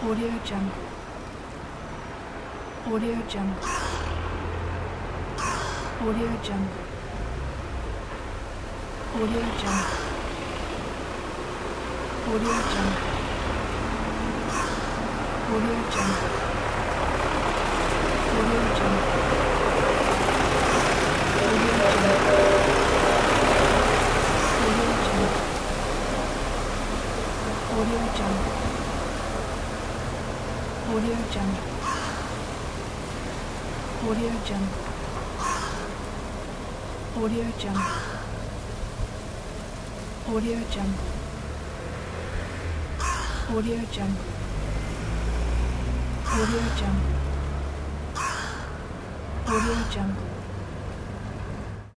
Audio Jungle. Audio Jungle. Audio Jungle. Audio Jungle. Audio Jungle. Audio Jungle. Audio Jungle. Audio Jungle. Audio Jungle. Audio Jungle. Audio Jungle. Audio Jungle. Audio Jungle. Audio Jungle. Audio Jungle. Audio Jungle.